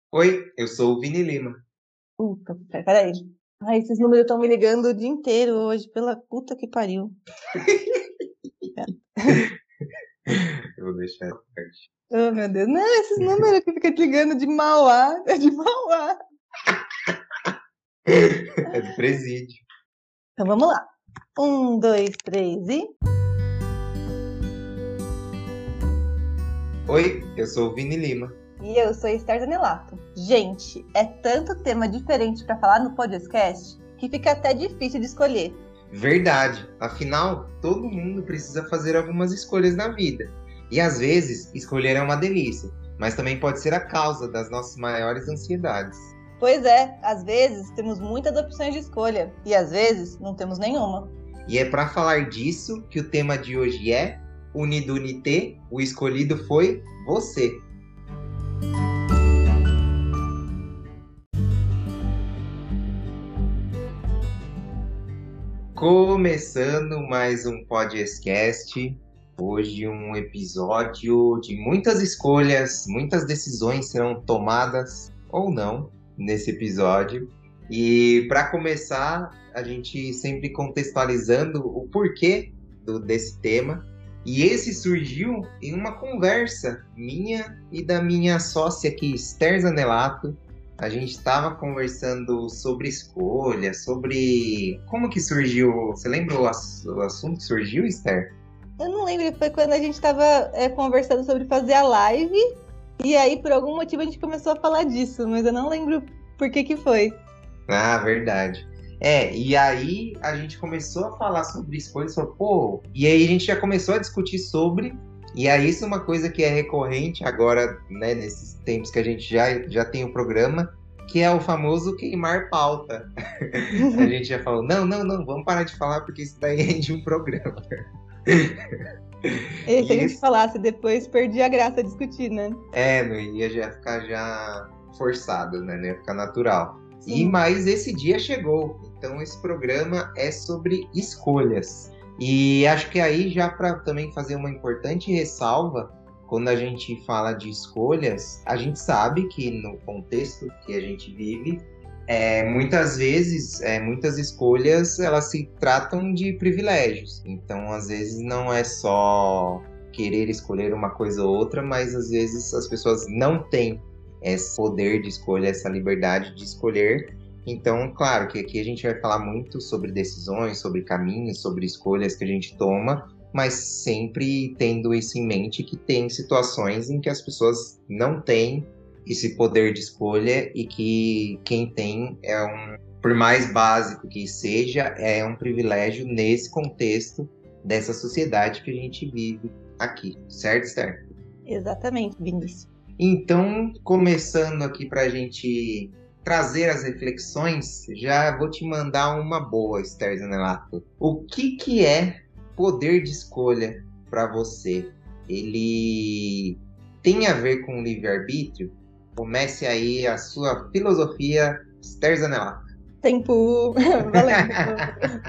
Oi, eu sou o Vini Lima. Puta, peraí. Ai, esses números estão me ligando o dia inteiro hoje, pela puta que pariu. Eu vou deixar essa parte. Oh, meu Deus. Não, esses números que ficam te ligando de Mauá, é de Mauá. É do presídio. Então vamos lá. 1, 2, 3 e. Oi, eu sou o Vini Lima. E eu sou a Esther Zanelato. Gente, é tanto tema diferente pra falar no podcast que fica até difícil de escolher. Verdade, afinal, todo mundo precisa fazer algumas escolhas na vida. E às vezes, escolher é uma delícia, mas também pode ser a causa das nossas maiores ansiedades. Pois é, às vezes temos muitas opções de escolha e às vezes não temos nenhuma. E é para falar disso que o tema de hoje é Unidunité, o escolhido foi você. Começando mais um podcast, hoje um episódio de muitas escolhas, muitas decisões serão tomadas ou não nesse episódio. E para começar, a gente sempre contextualizando o porquê desse tema. E esse surgiu em uma conversa minha e da minha sócia aqui, Esther Zanelato. A gente estava conversando sobre escolha, sobre como que surgiu. Você lembra o assunto que surgiu, Esther? Eu não lembro, foi quando a gente tava conversando sobre fazer a live, e aí por algum motivo a gente começou a falar disso, mas eu não lembro por que foi. Ah, verdade. E aí a gente começou a falar sobre escolha, falou, pô, e aí a gente já começou a discutir sobre, e aí isso é uma coisa que é recorrente agora, né, nesses tempos que a gente já tem o programa, que é o famoso queimar pauta. A gente já falou, não, vamos parar de falar porque isso daí rende um programa. E se a gente Isso, falasse depois, perdi a graça de discutir, né? não ia já ficar já forçado, né? Não ia ficar natural. Sim. Mas esse dia chegou. Então esse programa é sobre escolhas. E acho que aí já para também fazer uma importante ressalva, quando a gente fala de escolhas, a gente sabe que no contexto que a gente vive, muitas vezes, muitas escolhas, elas se tratam de privilégios. Então, às vezes, não é só querer escolher uma coisa ou outra, mas às vezes as pessoas não têm esse poder de escolha, essa liberdade de escolher. Então, claro que aqui a gente vai falar muito sobre decisões, sobre caminhos, sobre escolhas que a gente toma, mas sempre tendo isso em mente que tem situações em que as pessoas não têm esse poder de escolha e que quem tem por mais básico que seja, é um privilégio nesse contexto dessa sociedade que a gente vive aqui, certo, Esther? Exatamente, Vinícius. Então, começando aqui para a gente trazer as reflexões, já vou te mandar uma boa, Esther Zanelato. O que é poder de escolha para você? Ele tem a ver com livre-arbítrio? Comece aí a sua filosofia, Esther Zanelato. Tempo valendo.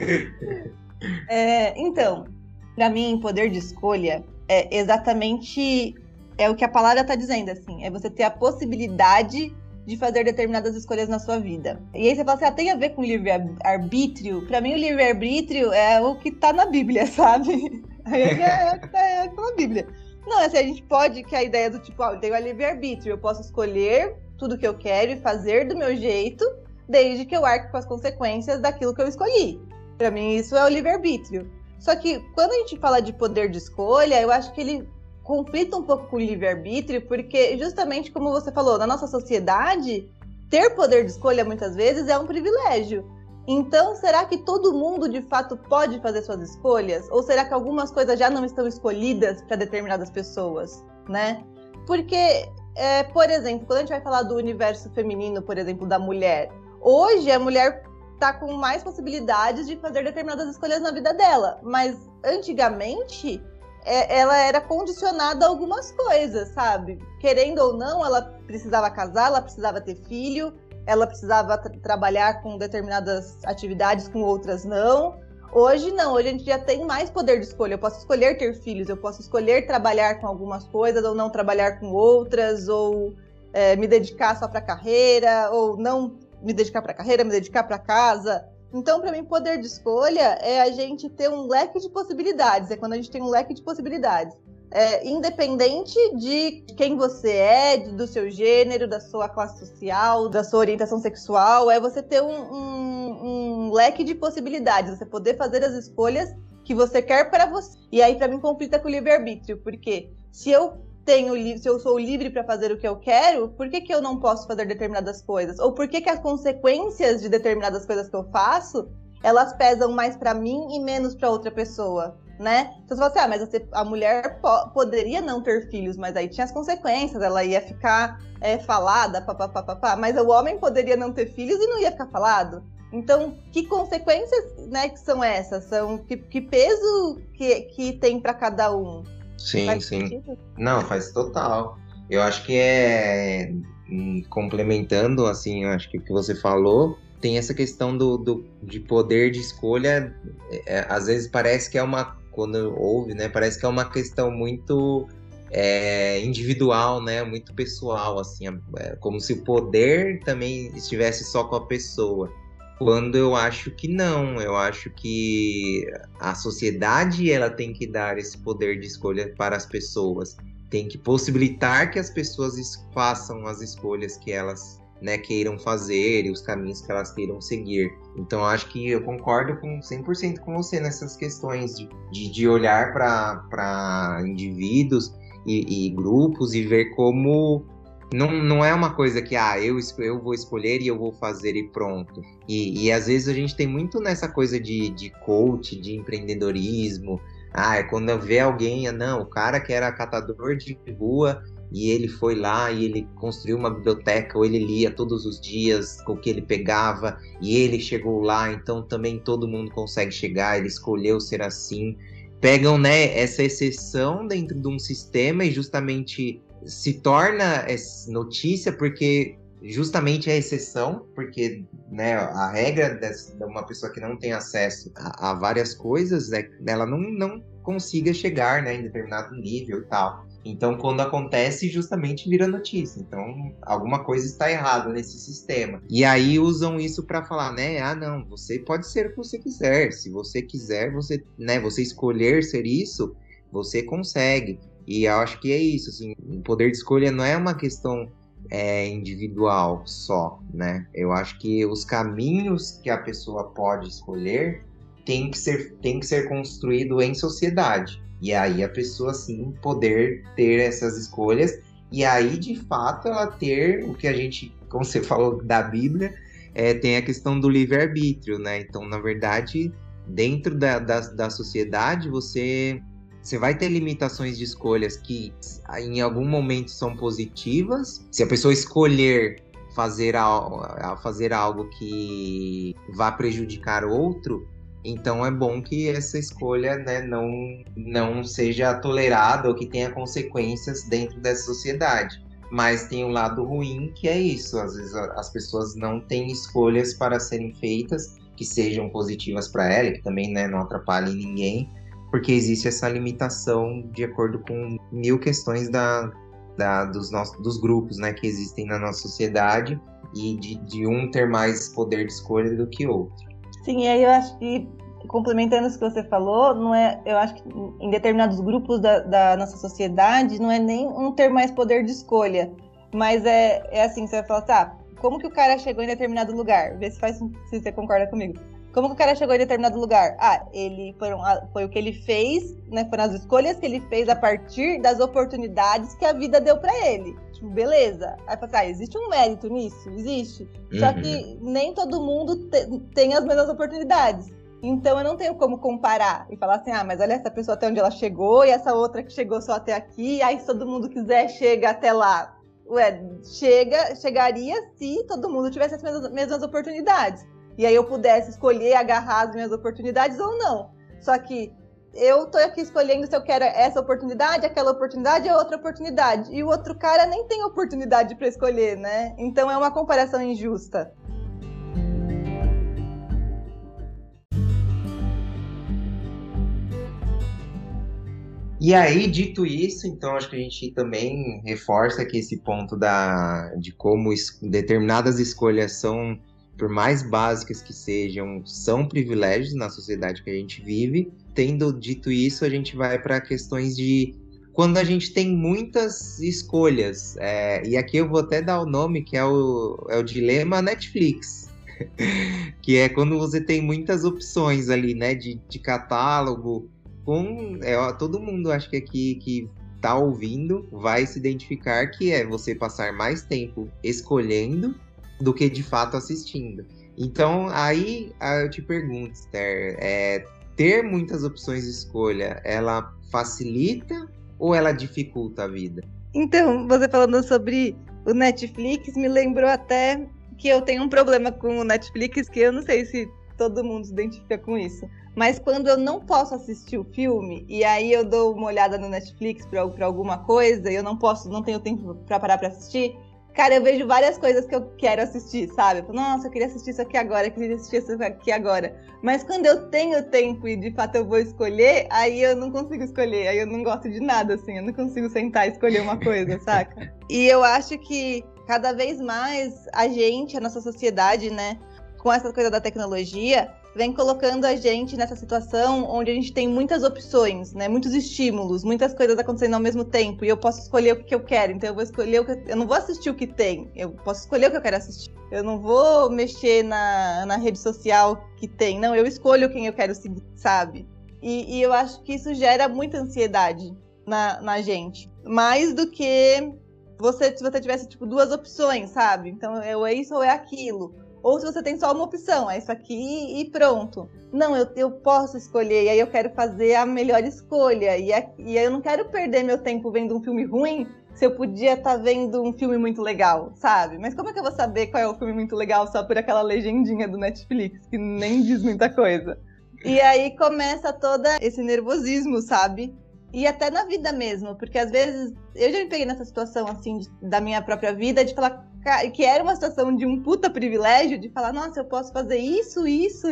Então, para mim, poder de escolha é exatamente o que a palavra está dizendo, assim, é você ter a possibilidade de fazer determinadas escolhas na sua vida. E aí você fala assim, tem a ver com livre-arbítrio? Para mim, o livre-arbítrio é o que tá na Bíblia, sabe? Aí é na Bíblia. Não, assim, a gente pode, que a ideia do tipo, eu tenho a livre-arbítrio, eu posso escolher tudo que eu quero e fazer do meu jeito, desde que eu arque com as consequências daquilo que eu escolhi. Para mim, isso é o livre-arbítrio. Só que quando a gente fala de poder de escolha, eu acho que ele conflita um pouco com o livre-arbítrio, porque justamente como você falou, na nossa sociedade, ter poder de escolha muitas vezes é um privilégio. Então, será que todo mundo de fato pode fazer suas escolhas? Ou será que algumas coisas já não estão escolhidas para determinadas pessoas, né? Porque, por exemplo, quando a gente vai falar do universo feminino, por exemplo, da mulher, hoje a mulher está com mais possibilidades de fazer determinadas escolhas na vida dela, mas antigamente ela era condicionada a algumas coisas, sabe? Querendo ou não, ela precisava casar, ela precisava ter filho, ela precisava trabalhar com determinadas atividades, com outras não. Hoje não, hoje a gente já tem mais poder de escolha. Eu posso escolher ter filhos, eu posso escolher trabalhar com algumas coisas ou não trabalhar com outras, ou me dedicar só para carreira, ou não me dedicar para carreira, me dedicar para casa. Então, para mim, poder de escolha é a gente ter um leque de possibilidades, é quando a gente tem um leque de possibilidades. Independente de quem você é, do seu gênero, da sua classe social, da sua orientação sexual, é você ter um leque de possibilidades, você poder fazer as escolhas que você quer para você. E aí, para mim, conflita com o livre-arbítrio, porque se eu sou livre para fazer o que eu quero, por que eu não posso fazer determinadas coisas? Ou por que as consequências de determinadas coisas que eu faço, elas pesam mais para mim e menos para outra pessoa, né? Então você fala assim, mas a mulher poderia não ter filhos, mas aí tinha as consequências, ela ia ficar falada, papapá, mas o homem poderia não ter filhos e não ia ficar falado. Então, que consequências, né, que são essas? Que peso que tem para cada um? Sim, Faz sim. sentido? Não, faz total. Eu acho que complementando, assim, eu acho que o que você falou, tem essa questão de poder de escolha, às vezes parece que quando ouve, né, parece que é uma questão muito individual, né, muito pessoal, assim, como se o poder também estivesse só com a pessoa. Quando eu acho que não, eu acho que a sociedade ela tem que dar esse poder de escolha para as pessoas, tem que possibilitar que as pessoas façam as escolhas que elas, né, queiram fazer e os caminhos que elas queiram seguir. Então, acho que eu concordo 100% com você nessas questões de olhar para indivíduos e grupos e ver como não é uma coisa que eu vou escolher e eu vou fazer e pronto. E às vezes a gente tem muito nessa coisa de coach, de empreendedorismo. É quando vê alguém, não, o cara que era catador de rua e ele foi lá e ele construiu uma biblioteca, ou ele lia todos os dias com o que ele pegava e ele chegou lá, então também todo mundo consegue chegar, ele escolheu ser assim. Pegam, né, essa exceção dentro de um sistema e justamente se torna notícia porque justamente é exceção, porque, né, a regra de uma pessoa que não tem acesso a várias coisas, ela não consiga chegar, né, em determinado nível e tal. Então, quando acontece, justamente vira notícia. Então, alguma coisa está errada nesse sistema. E aí usam isso para falar, né? Não, você pode ser o que você quiser. Se você quiser, você escolher ser isso, você consegue. E eu acho que é isso, assim, o poder de escolha não é uma questão individual só, né? Eu acho que os caminhos que a pessoa pode escolher tem que ser construído em sociedade. E aí a pessoa, sim, poder ter essas escolhas. E aí, de fato, ela ter o que a gente, como você falou da Bíblia, tem a questão do livre-arbítrio, né? Então, na verdade, dentro da sociedade, você vai ter limitações de escolhas que em algum momento são positivas. Se a pessoa escolher fazer algo que vá prejudicar outro, então é bom que essa escolha, né, não seja tolerada ou que tenha consequências dentro dessa sociedade. Mas tem um lado ruim, que é isso. Às vezes as pessoas não têm escolhas para serem feitas que sejam positivas para ela, que também, né, não atrapalhem ninguém, porque existe essa limitação de acordo com 1000 questões dos grupos, né, que existem na nossa sociedade e de um ter mais poder de escolha do que outro. Sim, e aí eu acho que, complementando isso que você falou, eu acho que em determinados grupos da nossa sociedade não é nem um ter mais poder de escolha, mas é assim, você vai falar assim, como que o cara chegou em determinado lugar? Vê se você concorda comigo. Como que o cara chegou em determinado lugar? Foi o que ele fez, né? Foram as escolhas que ele fez a partir das oportunidades que a vida deu pra ele. Tipo, beleza. Aí fala assim, existe um mérito nisso? Existe. Só que nem todo mundo tem as mesmas oportunidades. Então eu não tenho como comparar e falar assim, mas olha essa pessoa até onde ela chegou e essa outra que chegou só até aqui, aí se todo mundo quiser chega até lá. Chegaria se todo mundo tivesse as mesmas oportunidades. E aí eu pudesse escolher agarrar as minhas oportunidades ou não. Só que eu tô aqui escolhendo se eu quero essa oportunidade, aquela oportunidade ou outra oportunidade. E o outro cara nem tem oportunidade para escolher, né? Então é uma comparação injusta. E aí, dito isso, então acho que a gente também reforça aqui esse ponto de como determinadas escolhas são, por mais básicas que sejam, são privilégios na sociedade que a gente vive. Tendo dito isso, a gente vai para questões de quando a gente tem muitas escolhas. E aqui eu vou até dar o nome, que é o dilema Netflix. Que é quando você tem muitas opções ali, né, de catálogo. Todo mundo, acho que aqui que tá ouvindo, vai se identificar que é você passar mais tempo escolhendo do que de fato assistindo. Então, aí eu te pergunto, Esther, ter muitas opções de escolha, ela facilita ou ela dificulta a vida? Então, você falando sobre o Netflix, me lembrou até que eu tenho um problema com o Netflix, que eu não sei se todo mundo se identifica com isso. Mas quando eu não posso assistir o filme, e aí eu dou uma olhada no Netflix pra alguma coisa, e eu não tenho tempo pra parar pra assistir, cara, eu vejo várias coisas que eu quero assistir, sabe? Eu falo, nossa, eu queria assistir isso aqui agora, eu queria assistir isso aqui agora. Mas quando eu tenho tempo e de fato eu vou escolher, aí eu não consigo escolher, aí eu não gosto de nada, assim, eu não consigo sentar e escolher uma coisa, saca? E eu acho que cada vez mais a nossa sociedade, né, com essa coisa da tecnologia, vem colocando a gente nessa situação onde a gente tem muitas opções, né? Muitos estímulos, muitas coisas acontecendo ao mesmo tempo, e eu posso escolher o que eu quero. Então eu vou escolher eu não vou assistir o que tem, eu posso escolher o que eu quero assistir. Eu não vou mexer na rede social que tem, não, eu escolho quem eu quero seguir, sabe? E eu acho que isso gera muita ansiedade na gente. Mais do que se você tivesse, tipo, duas opções, sabe? Então, é isso ou é aquilo. Ou se você tem só uma opção, é isso aqui e pronto. Não, eu posso escolher, e aí eu quero fazer a melhor escolha. E aí eu não quero perder meu tempo vendo um filme ruim, se eu podia estar vendo um filme muito legal, sabe? Mas como é que eu vou saber qual é o filme muito legal só por aquela legendinha do Netflix, que nem diz muita coisa? E aí começa todo esse nervosismo, sabe? E até na vida mesmo, porque às vezes eu já me peguei nessa situação, assim, da minha própria vida, de falar que era uma situação de um puta privilégio, de falar, nossa, eu posso fazer isso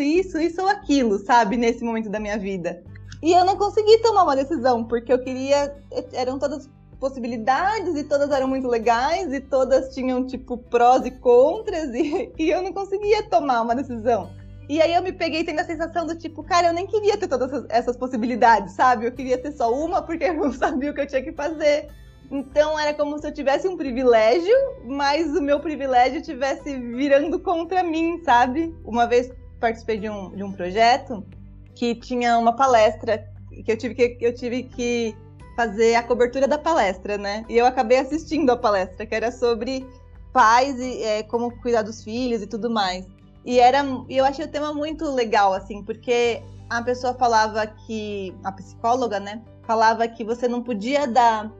ou aquilo, sabe, nesse momento da minha vida. E eu não consegui tomar uma decisão, porque eu queria, eram todas possibilidades, e todas eram muito legais, e todas tinham, tipo, prós e contras, e eu não conseguia tomar uma decisão. E aí eu me peguei tendo a sensação do tipo, cara, eu nem queria ter todas essas possibilidades, sabe? Eu queria ter só uma porque eu não sabia o que eu tinha que fazer. Então era como se eu tivesse um privilégio, mas o meu privilégio estivesse virando contra mim, sabe? Uma vez participei de um projeto que tinha uma palestra que eu tive que fazer a cobertura da palestra, né? E eu acabei assistindo a palestra, que era sobre pais e como cuidar dos filhos e tudo mais. E eu achei o tema muito legal, assim, porque a pessoa falava que, a psicóloga, né, falava que você não podia dar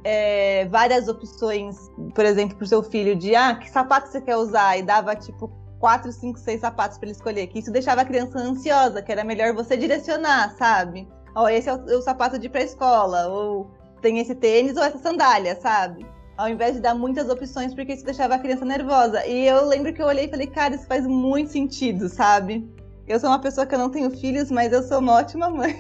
várias opções, por exemplo, pro seu filho, de, que sapato você quer usar? E dava, tipo, 4, 5, 6 sapatos para ele escolher, que isso deixava a criança ansiosa, que era melhor você direcionar, sabe? Ó, esse é o sapato de ir pra escola, ou tem esse tênis ou essa sandália, sabe? Ao invés de dar muitas opções, porque isso deixava a criança nervosa. E eu lembro que eu olhei e falei, cara, isso faz muito sentido, sabe? Eu sou uma pessoa que eu não tenho filhos, mas eu sou uma ótima mãe.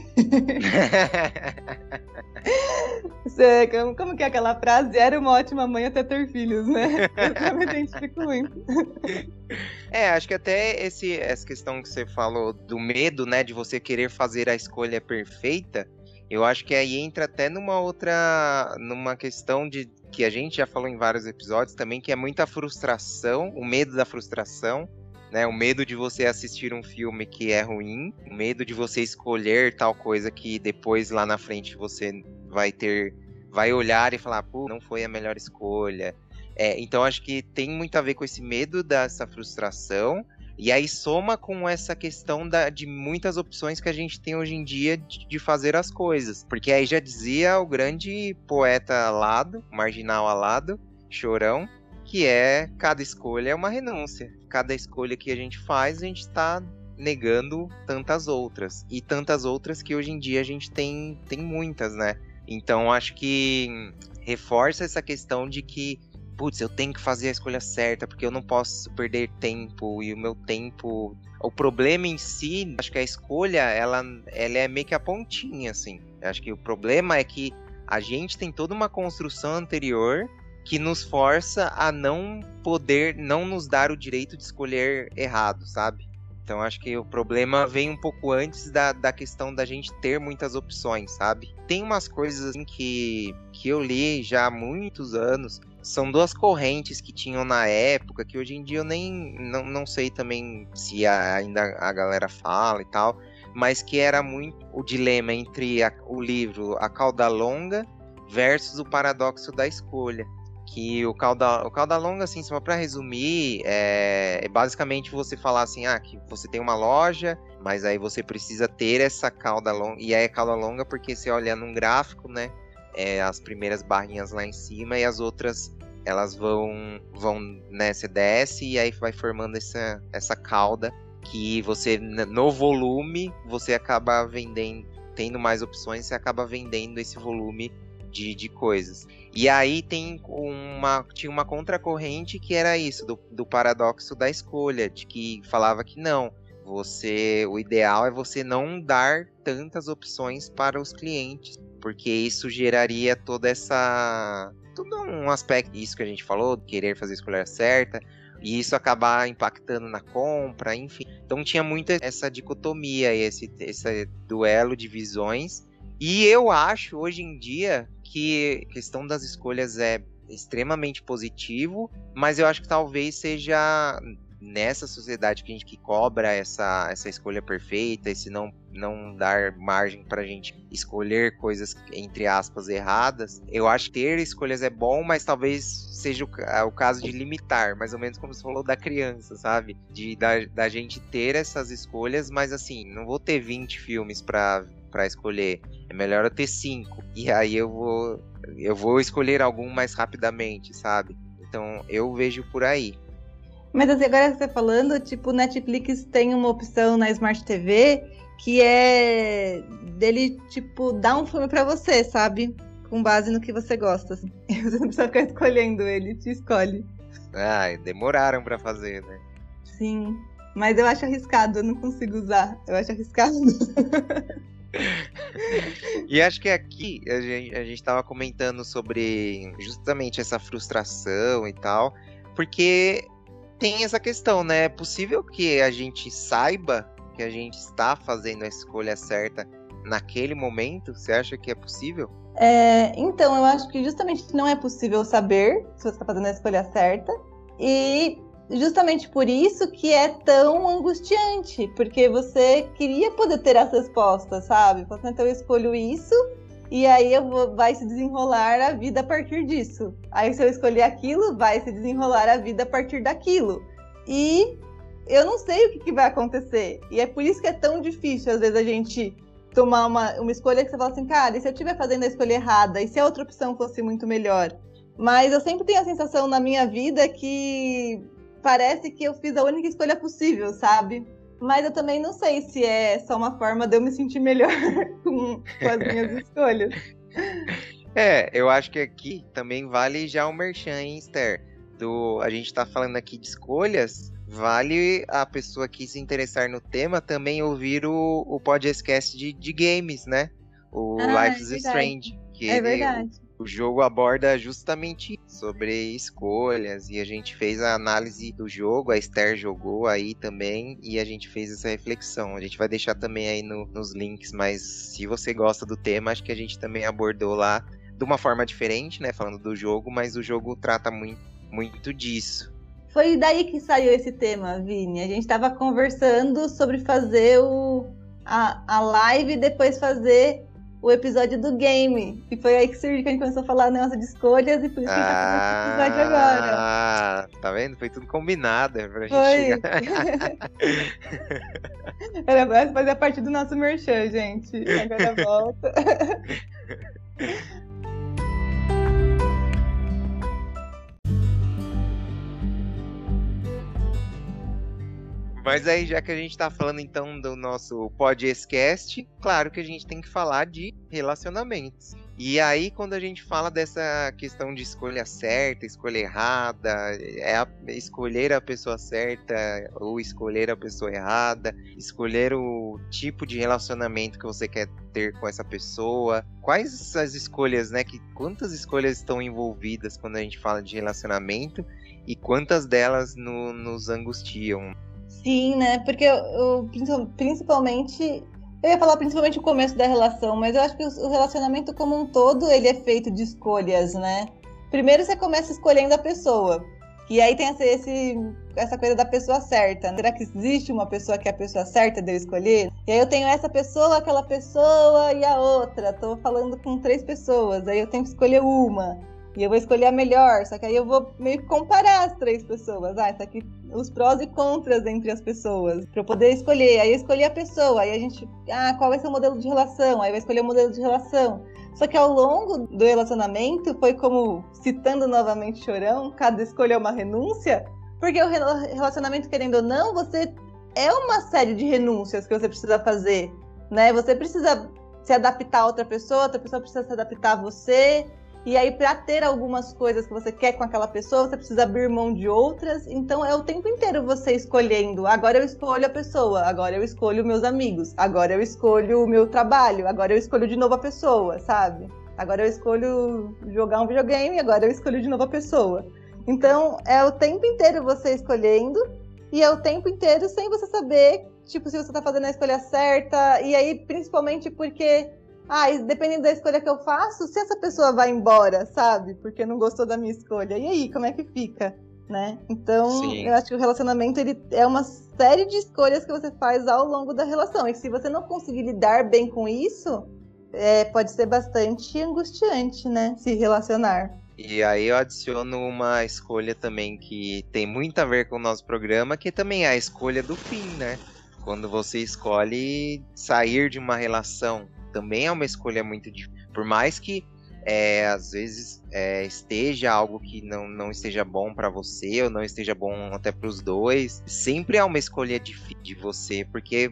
Como que é aquela frase? Era uma ótima mãe até ter filhos, né? Eu me identifico muito. Acho que até essa questão que você falou do medo, né, de você querer fazer a escolha perfeita, eu acho que aí entra até numa questão de que a gente já falou em vários episódios também, que é muita frustração, o medo da frustração, né? O medo de você assistir um filme que é ruim, o medo de você escolher tal coisa que depois lá na frente você vai olhar e falar, pô, não foi a melhor escolha. Então acho que tem muito a ver com esse medo dessa frustração. E aí soma com essa questão de muitas opções que a gente tem hoje em dia de fazer as coisas. Porque aí já dizia o grande poeta Alado, marginal Alado, Chorão, que cada escolha é uma renúncia. Cada escolha que a gente faz, a gente está negando tantas outras. E tantas outras que hoje em dia a gente tem muitas, né? Então acho que reforça essa questão de que putz, eu tenho que fazer a escolha certa, porque eu não posso perder tempo, e o meu tempo... O problema em si, acho que a escolha, ela é meio que a pontinha, assim. Eu acho que o problema é que a gente tem toda uma construção anterior que nos força a não nos dar o direito de escolher errado, sabe? Então acho que o problema vem um pouco antes da questão da gente ter muitas opções, sabe? Tem umas coisas assim que eu li já há muitos anos. São duas correntes que tinham na época, que hoje em dia eu não sei também se ainda a galera fala e tal, mas que era muito o dilema entre o livro A Cauda Longa versus o Paradoxo da Escolha. Que o cauda longa, assim, só para resumir, é basicamente você falar assim, que você tem uma loja, mas aí você precisa ter essa cauda longa, e aí é cauda longa porque você olha num gráfico, né, as primeiras barrinhas lá em cima e as outras, elas vão, né, você desce e aí vai formando essa cauda que você, no volume, você acaba vendendo, tendo mais opções, você acaba vendendo esse volume de coisas. E aí tinha uma contracorrente que era isso, do paradoxo da escolha, de que falava que não, o ideal é você não dar tantas opções para os clientes, porque isso geraria todo um aspecto, isso que a gente falou, querer fazer a escolha certa, e isso acabar impactando na compra, enfim. Então tinha muito essa dicotomia, esse duelo de visões. E eu acho, hoje em dia, que a questão das escolhas é extremamente positivo, mas eu acho que talvez seja nessa sociedade que cobra essa escolha perfeita, esse não dar margem para a gente escolher coisas, entre aspas, erradas. Eu acho que ter escolhas é bom, mas talvez seja o caso de limitar, mais ou menos como você falou da criança, sabe? Da gente ter essas escolhas, mas assim, não vou ter 20 filmes para escolher, é melhor eu ter 5, e aí eu vou escolher algum mais rapidamente, sabe? Então eu vejo por aí. Mas assim, agora você falando, tipo, Netflix tem uma opção na Smart TV que é dele, tipo, dar um filme pra você, sabe? Com base no que você gosta, assim. Você não precisa ficar escolhendo, ele te escolhe. Demoraram pra fazer, né? Sim, mas eu acho arriscado, eu não consigo usar, eu acho arriscado. E acho que aqui a gente tava comentando sobre justamente essa frustração e tal, porque tem essa questão, né? É possível que a gente saiba que a gente está fazendo a escolha certa naquele momento? Você acha que é possível? Então, eu acho que justamente não é possível saber se você está fazendo a escolha certa. E justamente por isso que é tão angustiante, porque você queria poder ter as respostas, sabe? Então eu escolho isso, e aí vai se desenrolar a vida a partir disso. Aí se eu escolher aquilo, vai se desenrolar a vida a partir daquilo. E eu não sei o que vai acontecer. E é por isso que é tão difícil, às vezes, a gente tomar uma escolha que você fala assim, cara, e se eu estiver fazendo a escolha errada? E se a outra opção fosse muito melhor? Mas eu sempre tenho a sensação na minha vida que parece que eu fiz a única escolha possível, sabe? Mas eu também não sei se é só uma forma de eu me sentir melhor com as minhas escolhas. Eu acho que aqui também vale já o merchan, hein, Esther? A gente tá falando aqui de escolhas, vale a pessoa que se interessar no tema também ouvir o podcast de games, né? O Life is Strange. Que é verdade. O jogo aborda justamente sobre escolhas, e a gente fez a análise do jogo, a Esther jogou aí também, e a gente fez essa reflexão. A gente vai deixar também aí nos links, mas se você gosta do tema, acho que a gente também abordou lá de uma forma diferente, né, falando do jogo, mas o jogo trata muito disso. Foi daí que saiu esse tema, Vini. A gente estava conversando sobre fazer a live e depois fazer o episódio do game. E foi aí que surgiu que a gente começou a falar negócio de escolhas, e por isso que a gente tá fazendo esse episódio agora. Tá vendo? Foi tudo combinado pra gente chegar. Era fazer a parte do nosso merchan, gente. Agora volta. Mas aí, já que a gente tá falando então do nosso podcast, claro que a gente tem que falar de relacionamentos. E aí, quando a gente fala dessa questão de escolha certa, escolha errada, escolher a pessoa certa ou escolher a pessoa errada, escolher o tipo de relacionamento que você quer ter com essa pessoa, quais as escolhas, né? Quantas escolhas estão envolvidas quando a gente fala de relacionamento e quantas delas nos angustiam? Sim, né? Porque principalmente... Eu ia falar principalmente o começo da relação, mas eu acho que o relacionamento como um todo, ele é feito de escolhas, né? Primeiro você começa escolhendo a pessoa. E aí tem essa coisa da pessoa certa. Será que existe uma pessoa que é a pessoa certa de eu escolher? E aí eu tenho essa pessoa, aquela pessoa e a outra. Tô falando com 3 pessoas, aí eu tenho que escolher uma. E eu vou escolher a melhor, só que aí eu vou meio que comparar as 3 pessoas. Isso aqui, os prós e contras entre as pessoas, pra eu poder escolher. Aí eu escolhi a pessoa, aí a gente, qual vai ser o modelo de relação? Aí vai escolher o modelo de relação. Só que ao longo do relacionamento, foi como, citando novamente Chorão, cada escolha é uma renúncia, porque o relacionamento, querendo ou não, é uma série de renúncias que você precisa fazer, né? Você precisa se adaptar a outra pessoa precisa se adaptar a você. E aí, para ter algumas coisas que você quer com aquela pessoa, você precisa abrir mão de outras. Então, é o tempo inteiro você escolhendo. Agora eu escolho a pessoa, agora eu escolho meus amigos, agora eu escolho o meu trabalho, agora eu escolho de novo a pessoa, sabe? Agora eu escolho jogar um videogame, agora eu escolho de novo a pessoa. Então, é o tempo inteiro você escolhendo e é o tempo inteiro sem você saber, tipo, se você tá fazendo a escolha certa. E aí, principalmente porque... dependendo da escolha que eu faço, se essa pessoa vai embora, sabe? Porque não gostou da minha escolha. E aí, como é que fica, né? Então, Sim. Eu acho que o relacionamento, ele é uma série de escolhas que você faz ao longo da relação. E se você não conseguir lidar bem com isso, pode ser bastante angustiante, né? Se relacionar. E aí eu adiciono uma escolha também que tem muito a ver com o nosso programa, que também é a escolha do fim, né? Quando você escolhe sair de uma relação, também é uma escolha muito difícil. Por mais que às vezes esteja algo que não esteja bom para você ou não esteja bom até para os dois, sempre é uma escolha difícil de você, porque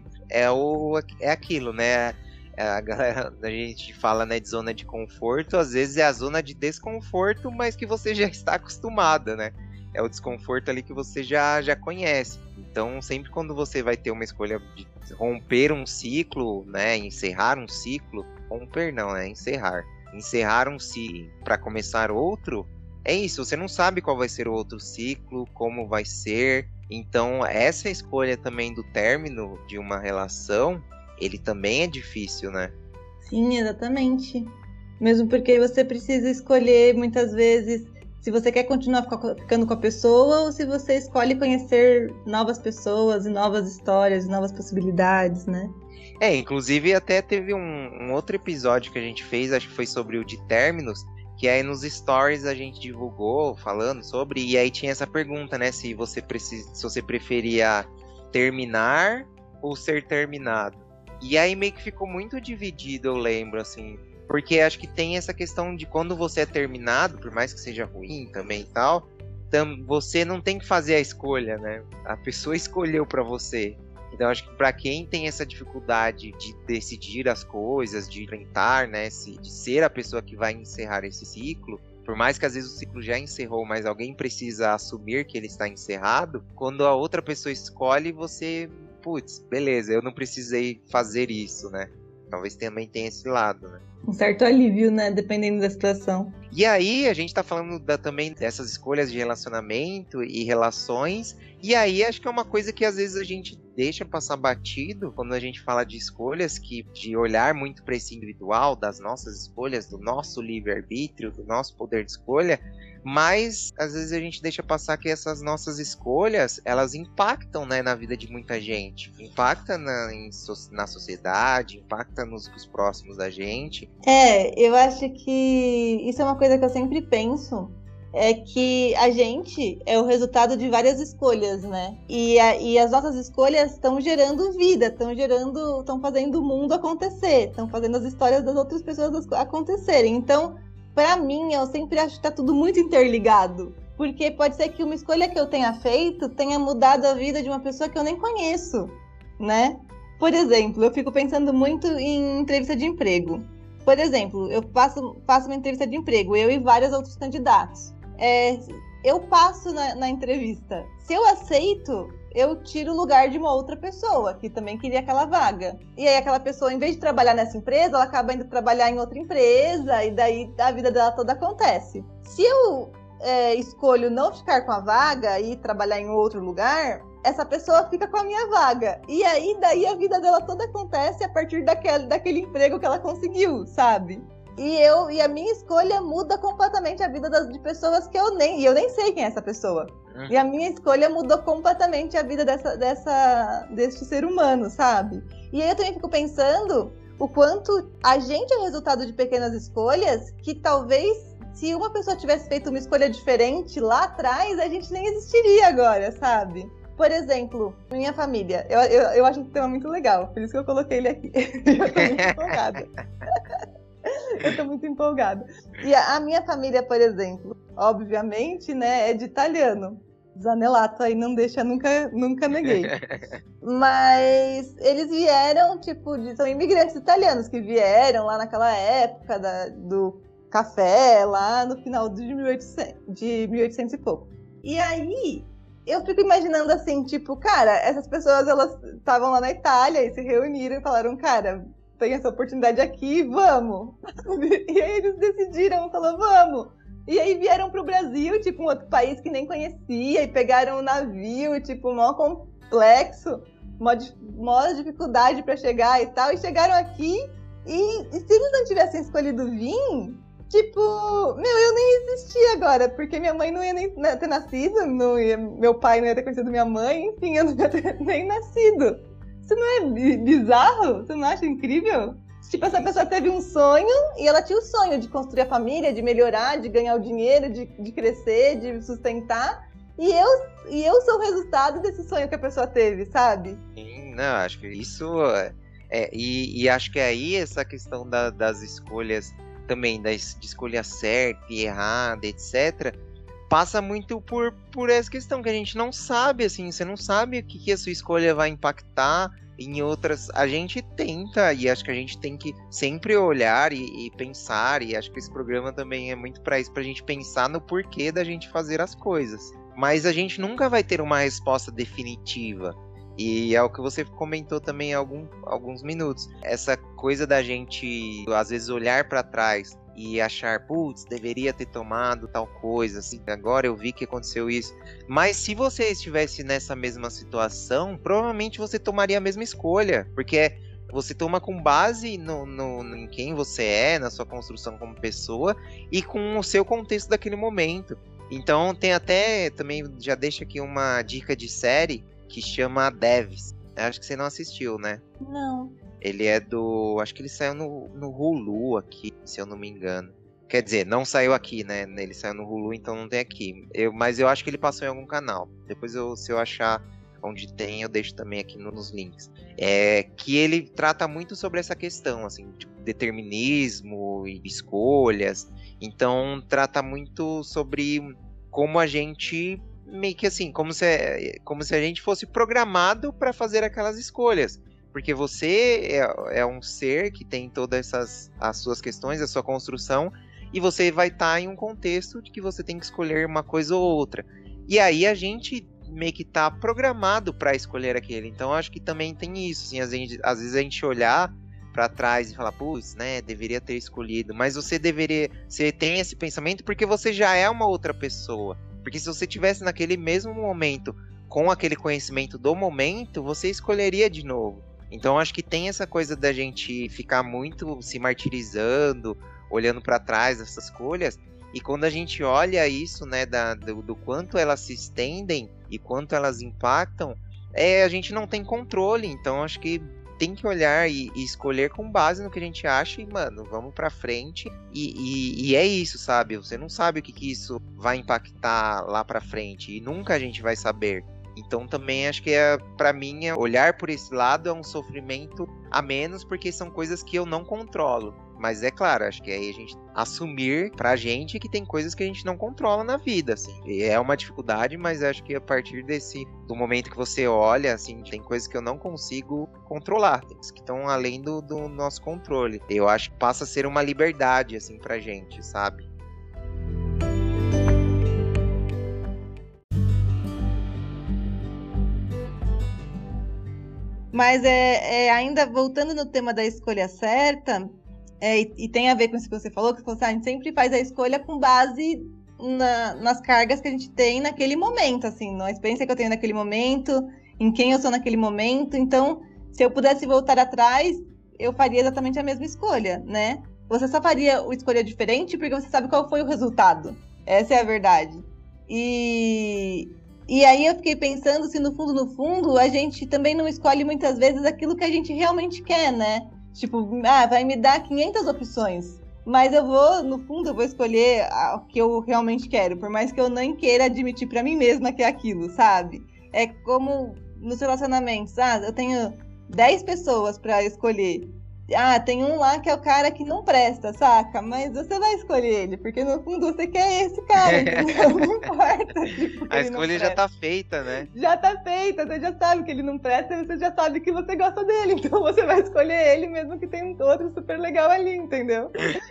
é aquilo, né? A galera, a gente fala, né, de zona de conforto, às vezes é a zona de desconforto, mas que você já está acostumada, né? É o desconforto ali que você já conhece. Então, sempre quando você vai ter uma escolha de romper um ciclo, né, encerrar um ciclo, romper não, é encerrar um ciclo para começar outro, é isso, você não sabe qual vai ser o outro ciclo, como vai ser. Então, essa escolha também do término de uma relação, ele também é difícil, né? Sim, exatamente. Mesmo porque você precisa escolher muitas vezes se você quer continuar ficando com a pessoa ou se você escolhe conhecer novas pessoas e novas histórias, novas possibilidades, né? Inclusive até teve um outro episódio que a gente fez, acho que foi sobre o de términos, que aí nos stories a gente divulgou falando sobre, e aí tinha essa pergunta, né, se você preferia terminar ou ser terminado. E aí meio que ficou muito dividido, eu lembro, assim, porque acho que tem essa questão de quando você é terminado, por mais que seja ruim também e tal, você não tem que fazer a escolha, né? A pessoa escolheu pra você. Então acho que pra quem tem essa dificuldade de decidir as coisas, de enfrentar, né, de ser a pessoa que vai encerrar esse ciclo, por mais que às vezes o ciclo já encerrou, mas alguém precisa assumir que ele está encerrado, quando a outra pessoa escolhe, você, putz, beleza, eu não precisei fazer isso, né? Talvez também tenha esse lado, né? Um certo alívio, né? Dependendo da situação. E aí, a gente tá falando também dessas escolhas de relacionamento e relações. E aí, acho que é uma coisa que às vezes a gente deixa passar batido quando a gente fala de escolhas, de olhar muito para esse individual, das nossas escolhas, do nosso livre-arbítrio, do nosso poder de escolha. Mas, às vezes, a gente deixa passar que essas nossas escolhas, elas impactam, né, na vida de muita gente. Impacta na sociedade, impacta nos próximos da gente. Eu acho que isso é uma coisa que eu sempre penso, é que a gente é o resultado de várias escolhas, né? E as nossas escolhas estão gerando vida, estão fazendo o mundo acontecer, estão fazendo as histórias das outras pessoas acontecerem. Então, pra mim, eu sempre acho que tá tudo muito interligado. Porque pode ser que uma escolha que eu tenha feito tenha mudado a vida de uma pessoa que eu nem conheço, né? Por exemplo, eu fico pensando muito em entrevista de emprego. Por exemplo, eu faço uma entrevista de emprego, eu e vários outros candidatos. Eu passo na entrevista. Se eu aceito, eu tiro o lugar de uma outra pessoa que também queria aquela vaga. E aí aquela pessoa, em vez de trabalhar nessa empresa, ela acaba indo trabalhar em outra empresa e daí a vida dela toda acontece. Se eu escolho não ficar com a vaga e trabalhar em outro lugar, essa pessoa fica com a minha vaga. E aí, daí a vida dela toda acontece a partir daquele emprego que ela conseguiu, sabe? E a minha escolha muda completamente a vida de pessoas que eu nem sei quem é essa pessoa. E a minha escolha mudou completamente a vida deste ser humano, sabe? E aí eu também fico pensando o quanto a gente é resultado de pequenas escolhas que talvez, se uma pessoa tivesse feito uma escolha diferente lá atrás, a gente nem existiria agora, sabe? Por exemplo, minha família. Eu acho esse tema muito legal, por isso que eu coloquei ele aqui. Eu tô muito empolgada. Eu tô muito empolgada. E a minha família, por exemplo, obviamente, né, é de italiano. Zanelato aí não deixa, nunca neguei. Mas eles vieram, são imigrantes italianos que vieram lá naquela época do café, lá no final de 1800 e pouco. E aí, eu fico imaginando assim, cara, essas pessoas, elas estavam lá na Itália e se reuniram e falaram, cara, tem essa oportunidade aqui, vamos. E aí eles decidiram, falaram, vamos. E aí vieram pro Brasil, um outro país que nem conhecia, e pegaram um navio, mó complexo, mó dificuldade pra chegar e tal, e chegaram aqui, e se eles não tivessem escolhido vir, eu nem existia agora, porque minha mãe não ia nem ter nascido, meu pai não ia ter conhecido minha mãe, enfim, eu não ia ter nem nascido. Isso não é bizarro? Você não acha incrível? Essa pessoa teve um sonho e ela tinha o sonho de construir a família, de melhorar, de ganhar o dinheiro, de crescer, de sustentar. E eu sou o resultado desse sonho que a pessoa teve, sabe? Sim, não, acho que isso e acho que aí essa questão das escolhas também, de escolha certa e errada, etc., passa muito por essa questão que a gente não sabe, assim, você não sabe o que a sua escolha vai impactar em outras. A gente tenta, e acho que a gente tem que sempre olhar e pensar, e acho que esse programa também é muito para isso, pra gente pensar no porquê da gente fazer as coisas. Mas a gente nunca vai ter uma resposta definitiva. E é o que você comentou também há alguns minutos. Essa coisa da gente, às vezes, olhar para trás e achar, putz, deveria ter tomado tal coisa, assim, agora eu vi que aconteceu isso. Mas se você estivesse nessa mesma situação, provavelmente você tomaria a mesma escolha, porque você toma com base em quem você é, na sua construção como pessoa e com o seu contexto daquele momento. Então tem até, também já deixo aqui uma dica de série que chama Devs. Acho que você não assistiu, né? Não. Ele é acho que ele saiu no Hulu aqui, se eu não me engano. Quer dizer, não saiu aqui, né? Ele saiu no Hulu, então não tem aqui. Mas eu acho que ele passou em algum canal. Depois, se eu achar onde tem, eu deixo também aqui nos links. Que ele trata muito sobre essa questão, assim, de determinismo e escolhas. Então, trata muito sobre como a gente, meio que assim, como se a gente fosse programado para fazer aquelas escolhas. Porque você é um ser que tem todas as suas questões, a sua construção, e você vai estar em um contexto de que você tem que escolher uma coisa ou outra. E aí a gente meio que está programado para escolher aquele. Então acho que também tem isso. Assim, às vezes a gente olhar para trás e falar, putz, né, deveria ter escolhido. Mas você tem esse pensamento porque você já é uma outra pessoa. Porque se você tivesse naquele mesmo momento, com aquele conhecimento do momento, você escolheria de novo. Então, acho que tem essa coisa da gente ficar muito se martirizando, olhando para trás dessas escolhas. E quando a gente olha isso, né, do quanto elas se estendem e quanto elas impactam, a gente não tem controle. Então, acho que tem que olhar e escolher com base no que a gente acha e, mano, vamos pra frente. E é isso, sabe? Você não sabe o que isso vai impactar lá pra frente. E nunca a gente vai saber. Então também acho que para mim, olhar por esse lado é um sofrimento a menos, porque são coisas que eu não controlo. Mas é claro, acho que aí a gente assumir pra gente que tem coisas que a gente não controla na vida, assim. E é uma dificuldade, mas acho que a partir do momento que você olha, assim, tem coisas que eu não consigo controlar, tem coisas que estão além do nosso controle. Eu acho que passa a ser uma liberdade, assim, pra gente, sabe? Mas ainda voltando no tema da escolha certa, e tem a ver com isso que você falou, a gente sempre faz a escolha com base nas cargas que a gente tem naquele momento, assim, na experiência que eu tenho naquele momento, em quem eu sou naquele momento. Então, se eu pudesse voltar atrás, eu faria exatamente a mesma escolha, né? Você só faria uma escolha diferente porque você sabe qual foi o resultado. Essa é a verdade. E aí eu fiquei pensando se no fundo, a gente também não escolhe muitas vezes aquilo que a gente realmente quer, né? Tipo, vai me dar 500 opções, mas no fundo, eu vou escolher o que eu realmente quero, por mais que eu nem queira admitir pra mim mesma que é aquilo, sabe? É como nos relacionamentos, eu tenho 10 pessoas pra escolher. Tem um lá que é o cara que não presta, saca? Mas você vai escolher ele, porque no fundo você quer esse cara, entendeu? Não importa. Tipo, a escolha já tá feita, né? Já tá feita, você já sabe que ele não presta, você já sabe que você gosta dele, então você vai escolher ele mesmo que tem um outro super legal ali, entendeu?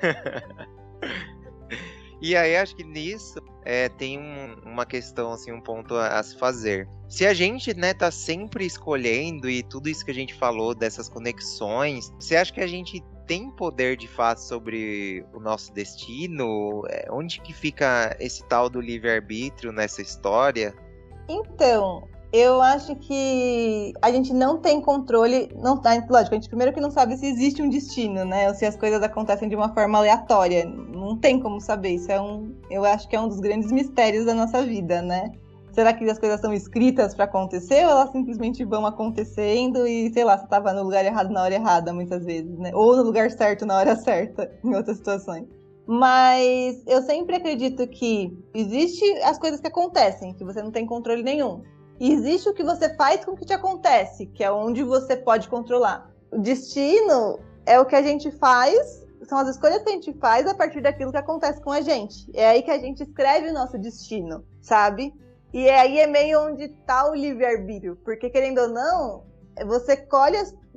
E aí, acho que nisso tem uma questão, assim, um ponto a se fazer. Se a gente, né, tá sempre escolhendo e tudo isso que a gente falou dessas conexões, você acha que a gente tem poder de fato sobre o nosso destino? Onde que fica esse tal do livre-arbítrio nessa história? Então, eu acho que a gente não tem controle, lógico, a gente primeiro que não sabe se existe um destino, né, ou se as coisas acontecem de uma forma aleatória, não tem como saber, isso eu acho que é um dos grandes mistérios da nossa vida, né? Será que as coisas são escritas para acontecer ou elas simplesmente vão acontecendo e, sei lá, você estava no lugar errado na hora errada muitas vezes, né? Ou no lugar certo na hora certa, em outras situações. Mas eu sempre acredito que existe as coisas que acontecem, que você não tem controle nenhum. E existe o que você faz com o que te acontece, que é onde você pode controlar. O destino é o que a gente faz, são as escolhas que a gente faz a partir daquilo que acontece com a gente. É aí que a gente escreve o nosso destino, sabe? E aí é meio onde tá o livre-arbítrio, porque querendo ou não, você colhe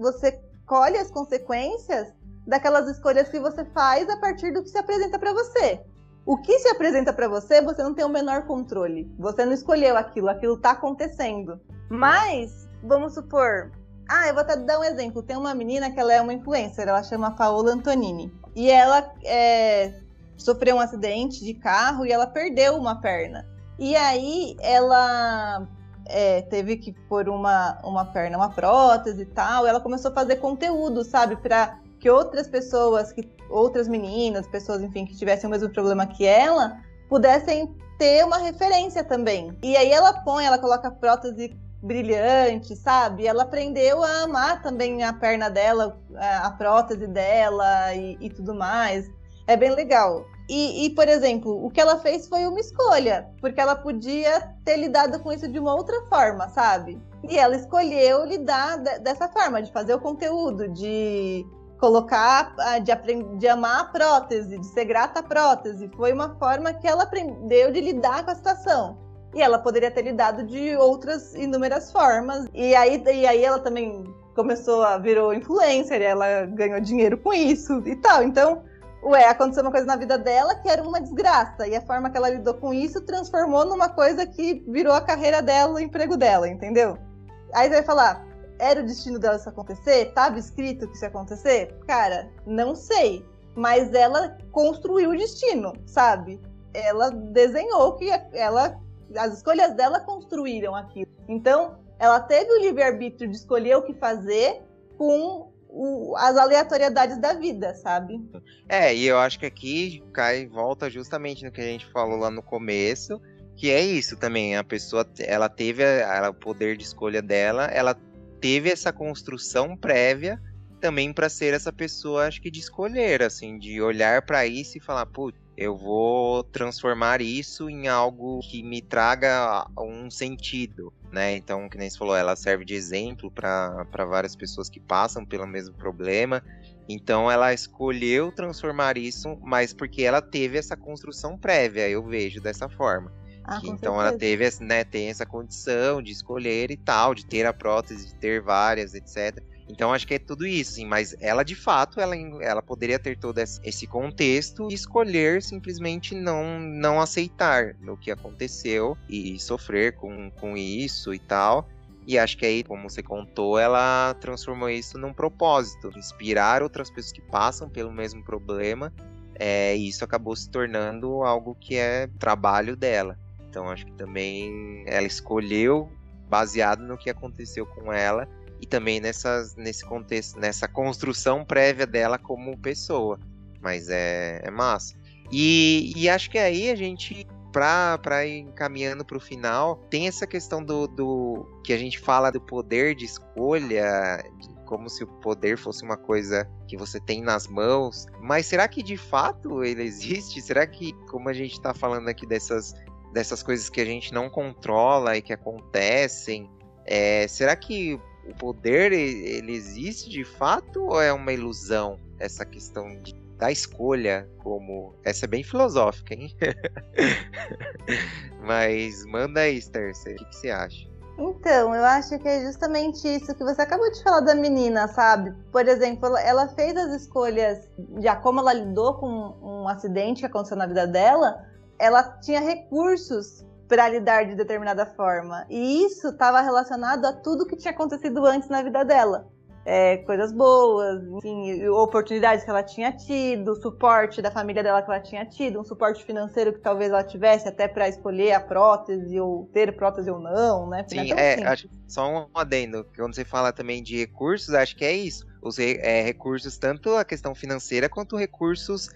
as consequências daquelas escolhas que você faz a partir do que se apresenta para você. O que se apresenta para você, você não tem o menor controle. Você não escolheu aquilo tá acontecendo. Mas, vamos supor, eu vou até dar um exemplo. Tem uma menina que ela é uma influencer, ela chama Paola Antonini. E ela sofreu um acidente de carro e ela perdeu uma perna. E aí ela teve que pôr uma perna, uma prótese e tal. Ela começou a fazer conteúdo, sabe? Pra que outras pessoas, outras meninas, pessoas, enfim, que tivessem o mesmo problema que ela, pudessem ter uma referência também. E aí ela coloca prótese brilhante, sabe? Ela aprendeu a amar também a perna dela, a prótese dela e tudo mais. É bem legal. E, por exemplo, o que ela fez foi uma escolha, porque ela podia ter lidado com isso de uma outra forma, sabe? E ela escolheu lidar dessa forma, de fazer o conteúdo, de colocar, de amar a prótese, de ser grata à prótese. Foi uma forma que ela aprendeu de lidar com a situação. E ela poderia ter lidado de outras inúmeras formas. E aí ela também virou influencer, ela ganhou dinheiro com isso e tal. Então, aconteceu uma coisa na vida dela que era uma desgraça. E a forma que ela lidou com isso transformou numa coisa que virou a carreira dela, o emprego dela, entendeu? Aí você vai falar, era o destino dela isso acontecer? Tava escrito que isso ia acontecer? Cara, não sei. Mas ela construiu o destino, sabe? Ela desenhou as escolhas dela construíram aquilo. Então, ela teve o livre-arbítrio de escolher o que fazer com as aleatoriedades da vida, sabe? E eu acho que aqui volta justamente no que a gente falou lá no começo, que é isso também, a pessoa, ela teve o poder de escolha dela, ela teve essa construção prévia também para ser essa pessoa, acho que de escolher, assim, de olhar para isso e falar, putz, eu vou transformar isso em algo que me traga um sentido, né? Então, que nem você falou, ela serve de exemplo para várias pessoas que passam pelo mesmo problema. Então, ela escolheu transformar isso, mas porque ela teve essa construção prévia, eu vejo dessa forma. Com Então, ela certeza. teve, né, tem essa condição de escolher e tal, de ter a prótese, de ter várias, etc. Então, acho que é tudo isso, assim, mas ela, de fato, ela poderia ter todo esse contexto e escolher simplesmente não aceitar no que aconteceu e sofrer com isso e tal. E acho que aí, como você contou, ela transformou isso num propósito, inspirar outras pessoas que passam pelo mesmo problema, e isso acabou se tornando algo que é trabalho dela. Então, acho que também ela escolheu baseado no que aconteceu com ela, e também nesse contexto, nessa construção prévia dela como pessoa. Mas é massa. E acho que aí a gente, para ir encaminhando para o final, tem essa questão do que a gente fala do poder de escolha, como se o poder fosse uma coisa que você tem nas mãos. Mas será que de fato ele existe? Será que, como a gente está falando aqui dessas coisas que a gente não controla e que acontecem, será que o poder, ele existe de fato ou é uma ilusão? Essa questão da escolha, como... Essa é bem filosófica, hein? Mas manda aí, Esther, o que você acha? Então, eu acho que é justamente isso que você acabou de falar da menina, sabe? Por exemplo, ela fez as escolhas, já como ela lidou com um acidente que aconteceu na vida dela, ela tinha recursos para lidar de determinada forma. E isso estava relacionado a tudo que tinha acontecido antes na vida dela. Coisas boas, enfim, oportunidades que ela tinha tido, suporte da família dela que ela tinha tido, um suporte financeiro que talvez ela tivesse até para escolher a prótese, ou ter prótese ou não, né? Sim, Acho, só um adendo, que quando você fala também de recursos, acho que é isso. Os recursos, tanto a questão financeira, quanto recursos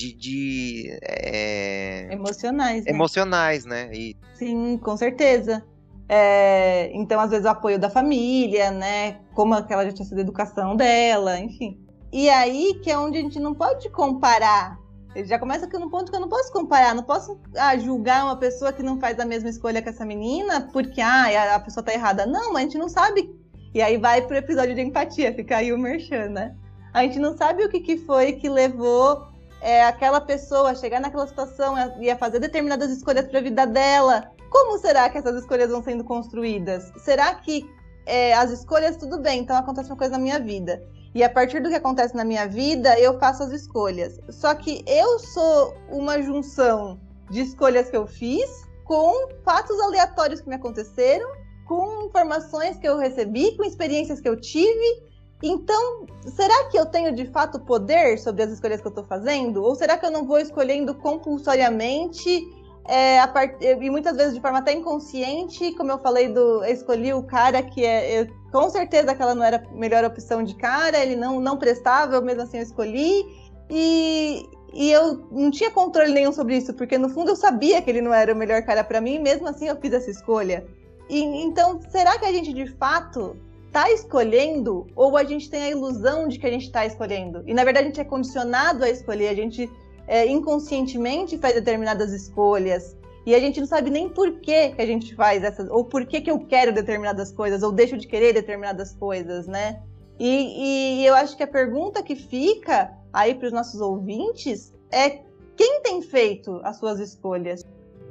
emocionais, né? Sim, com certeza. Então, às vezes, o apoio da família, né? Como aquela já tinha sido a educação dela, enfim. E aí que é onde a gente não pode comparar. Ele já começa aqui num ponto que eu não posso comparar. Não posso julgar uma pessoa que não faz a mesma escolha que essa menina porque a pessoa tá errada. Não, mas a gente não sabe. E aí vai pro episódio de empatia, fica aí o merchan, né? A gente não sabe o que foi que levou aquela pessoa a chegar naquela situação e a fazer determinadas escolhas para a vida dela. Como será que essas escolhas vão sendo construídas? Será que as escolhas, tudo bem, então acontece uma coisa na minha vida. E a partir do que acontece na minha vida, eu faço as escolhas. Só que eu sou uma junção de escolhas que eu fiz com fatos aleatórios que me aconteceram, com informações que eu recebi, com experiências que eu tive. Então, será que eu tenho de fato poder sobre as escolhas que eu estou fazendo? Ou será que eu não vou escolhendo compulsoriamente e muitas vezes de forma até inconsciente? Como eu falei, eu escolhi o cara que com certeza aquela não era a melhor opção de cara, ele não prestava, eu mesmo assim eu escolhi. E eu não tinha controle nenhum sobre isso, porque no fundo eu sabia que ele não era o melhor cara para mim, e mesmo assim eu fiz essa escolha. Então, será que a gente de fato tá escolhendo, ou a gente tem a ilusão de que a gente está escolhendo? E na verdade a gente é condicionado a escolher, a gente inconscientemente faz determinadas escolhas, e a gente não sabe nem por que a gente faz essas, ou por que eu quero determinadas coisas, ou deixo de querer determinadas coisas, né? E eu acho que a pergunta que fica aí para os nossos ouvintes é: quem tem feito as suas escolhas?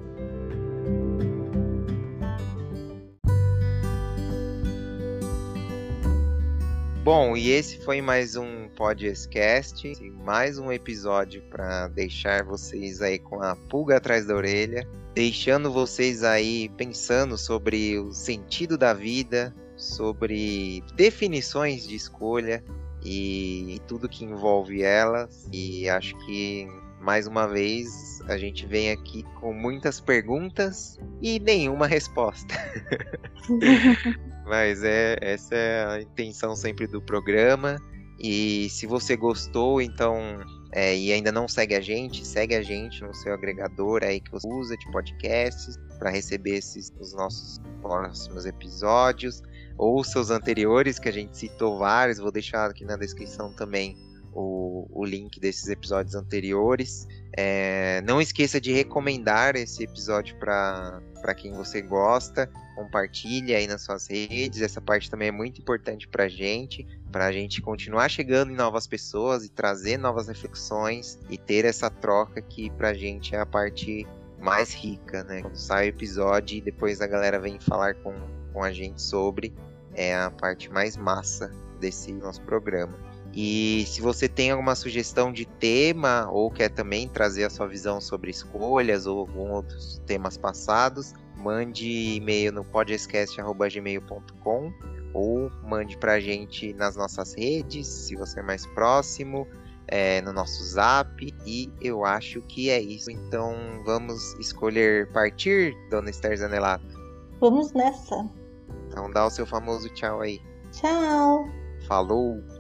Bom, e esse foi mais um podcast, mais um episódio para deixar vocês aí com a pulga atrás da orelha, deixando vocês aí pensando sobre o sentido da vida, sobre definições de escolha e tudo que envolve elas. E acho que, mais uma vez, a gente vem aqui com muitas perguntas e nenhuma resposta. Mas essa é a intenção sempre do programa. E se você gostou, então, e ainda não segue a gente no seu agregador aí que você usa de podcasts para receber os nossos próximos episódios, ou seus anteriores, que a gente citou vários. Vou deixar aqui na descrição também o link desses episódios anteriores. Não esqueça de recomendar esse episódio para quem você gosta. Compartilhe aí nas suas redes. Essa parte também é muito importante para a gente continuar chegando em novas pessoas e trazer novas reflexões e ter essa troca que para a gente é a parte mais rica, né? Quando sai o episódio e depois a galera vem falar com a gente sobre, é a parte mais massa desse nosso programa. E se você tem alguma sugestão de tema ou quer também trazer a sua visão sobre escolhas ou alguns outros temas passados, mande e-mail no podcast@gmail.com ou mande pra gente nas nossas redes, se você é mais próximo, no nosso zap. E eu acho que é isso. Então vamos escolher partir, dona Esther Zanelato? Vamos nessa. Então dá o seu famoso tchau aí. Tchau. Falou!